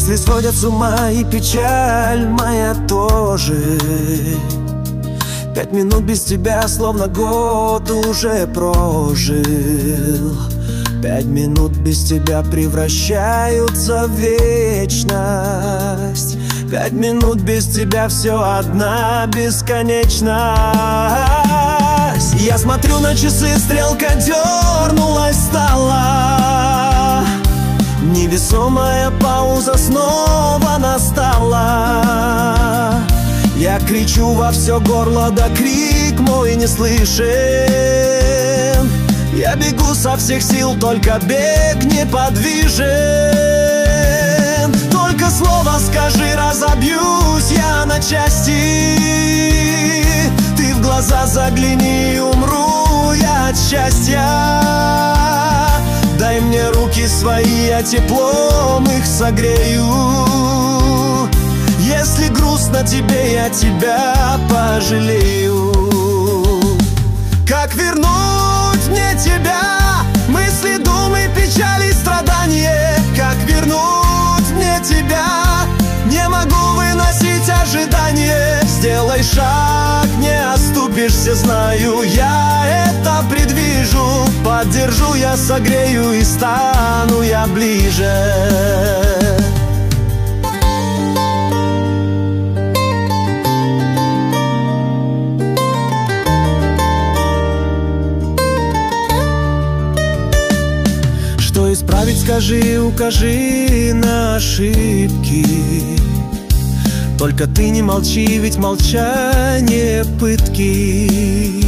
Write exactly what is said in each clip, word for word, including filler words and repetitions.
Мысли сводят с ума, и печаль моя тоже. Пять минут без тебя, словно год уже прожил. Пять минут без тебя превращаются в вечность. Пять минут без тебя все одна бесконечность. Я смотрю на часы, стрелка дернулась, стала. Невесомая пауза снова настала. Я кричу во все горло, да крик мой не слышен. Я бегу со всех сил, только бег неподвижен. Только слово скажи, разобьюсь я на части. Ты в глаза загляни, умру я от счастья. Дай мне руки свои, я теплом их согрею. Если грустно тебе, я тебя пожалею. Как вернуть мне тебя? Мысли, думы, печали, страдания. Как вернуть мне тебя? Не могу выносить ожидания. Сделай шаг, не оступишься, знаю, я это предвижу. Поддержу я, согрею и стану я ближе. Что исправить, скажи, укажи на ошибки. Только ты не молчи, ведь молчание пытки.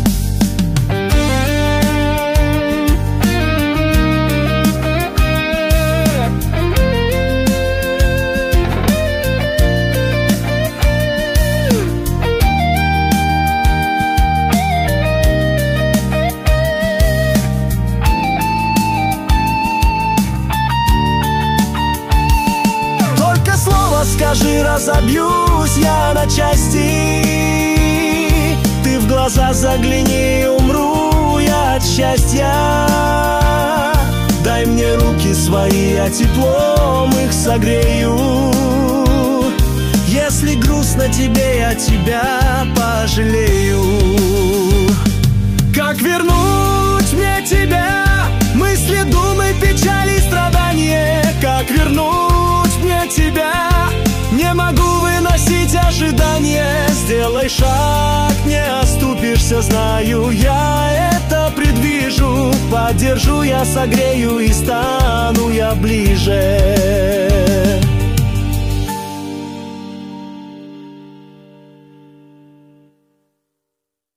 Скажи, разобьюсь я на части. Ты в глаза загляни, умру я от счастья. Дай мне руки свои, я теплом их согрею. Если грустно тебе, я тебя пожалею. Как вернуть мне тебя? Мысли, думы, печали, страдания. Как вернуть мне тебя? Не могу выносить ожидания. Сделай шаг, не оступишься, знаю, я это предвижу. Поддержу я, согрею и стану я ближе.